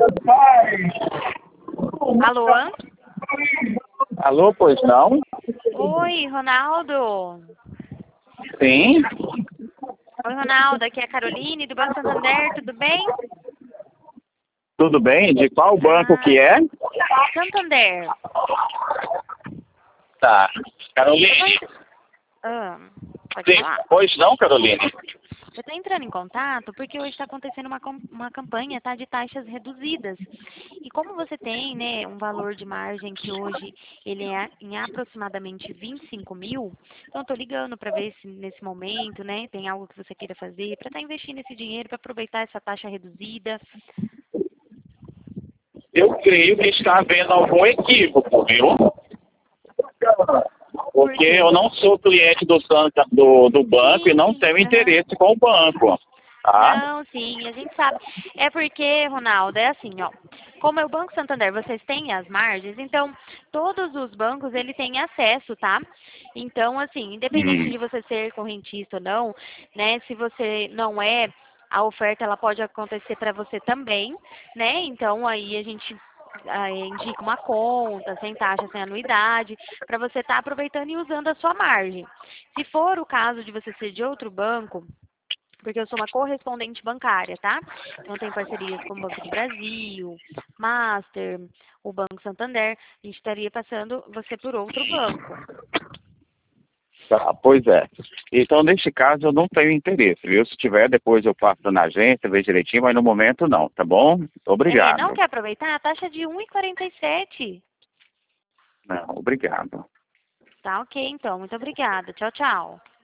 Alô? Alô, pois não? Oi, Ronaldo. Sim. Oi, Ronaldo. Aqui é a Caroline, do Banco Santander. Tudo bem? Tudo bem? De qual banco Ah, que é? Santander. Tá. Eu Caroline. pode Sim. falar. Pois não, Caroline? Eu estou entrando em contato porque hoje está acontecendo uma campanha, tá, de taxas reduzidas. E como você tem, né, um valor de margem que hoje ele é em aproximadamente 25 mil, então eu estou ligando para ver se nesse momento, né, tem algo que você queira fazer para estar investindo esse dinheiro para aproveitar essa taxa reduzida. Eu creio que está havendo algum equívoco, viu? Porque eu não sou cliente do banco e não Sim, tenho aham. interesse com o banco. Tá? Não, sim, a gente sabe. É porque, Ronaldo, é assim, ó. Como é o Banco Santander, vocês têm as margens, então todos os bancos ele têm acesso, tá? Então, assim, independente Hum. de você ser correntista ou não, né? Se você não é, a oferta ela pode acontecer para você também, né? Então aí a gente indica uma conta, sem taxa, sem anuidade, para você estar aproveitando e usando a sua margem. Se for o caso de você ser de outro banco, porque eu sou uma correspondente bancária, tá? Então, tem parcerias com o Banco do Brasil, Master, o Banco Santander. A gente estaria passando você por outro banco. Tá, pois é. Então, neste caso, eu não tenho interesse, viu? Se tiver, depois eu passo na agência, vejo direitinho, mas no momento não, tá bom? Não Obrigado. quer aproveitar? A taxa é de 1,47. Não, obrigado. Tá ok, então. Muito obrigada. Tchau, tchau.